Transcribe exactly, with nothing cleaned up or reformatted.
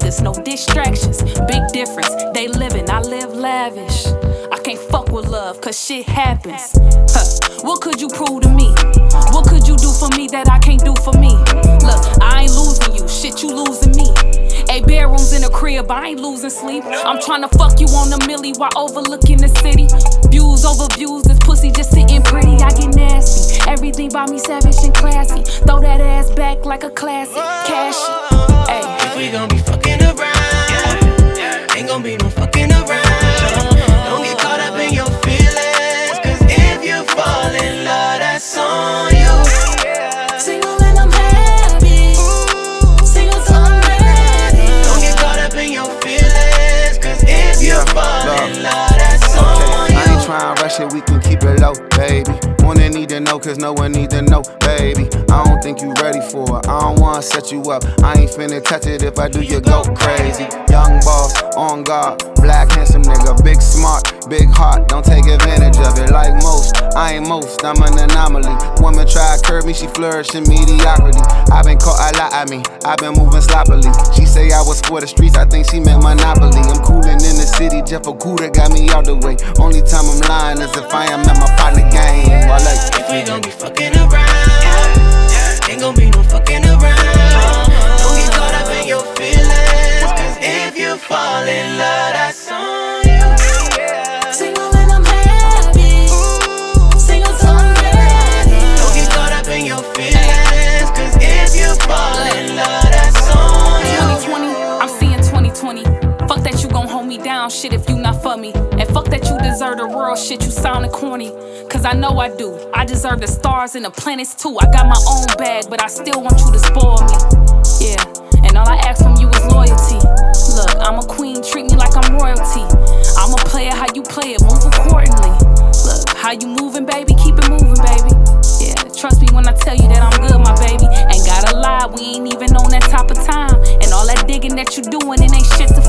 anxious, no distractions. Big difference, they living, I live lavish. I can't fuck with love, cause shit happens. Huh. What could you prove to me? What could you do for me that I can't do for me? Look, I ain't losing you, shit, you losing me. Eight bedrooms in a crib, I ain't losing sleep. I'm tryna fuck you on the milli while overlooking the city. Views over views, this pussy just sitting pretty. I get nasty, everything by me savage and classy. Throw that ass back like a classic, cashy. Ay. If we gon' be fucking around, ain't gon' be no fucking around. Don't get caught up in your feelings, cause if you fall in love, that's on you. Single and I'm happy, single till I'm ready. Don't get caught up in your feelings, cause if you fall in love, that's on you. I ain't tryna rush it, we can keep it low, baby. Wanna need to know, cause no one need to know, baby. I don't think you ready for it, I don't wanna set you up. I ain't finna touch it, if I do, you go crazy. Young boss, on guard, black handsome nigga, big smart, big heart, don't take advantage of it. Like most, I ain't most, I'm an anomaly. Woman try to curb me, she flourish in mediocrity. I been caught a lot, I mean, I been moving sloppily. She say I was for the streets, I think she meant Monopoly. I'm coolin' in the city, Jeff Okuda got me out the way. Only time I'm lying is if I am at my partner game. I like if we gon' be fucking around, ain't gon' be no fucking around. Don't get caught up in your feelings, cause if you fall in love, that's on you. Single and I'm happy, single till I'm ready. Don't get caught up in your feelings, cause if you fall in love, that's on you. twenty twenty, I'm seeing twenty twenty. Fuck that you gon' hold me down, shit, if you not for me. And fuck that you deserve the world, shit, you soundin' corny. Cause I know I do, I deserve the stars and the planets too. I got my own bag, but I still want you to spoil me. Yeah, and all I ask from you is loyalty. Look, I'm a queen, treat me like I'm royalty. I'm a player, how you play it, move accordingly. Look, how you moving, baby, keep it moving, baby. Yeah, trust me when I tell you that I'm good, my baby. Ain't gotta lie, we ain't even on that type of time. And all that digging that you doing, it ain't shit to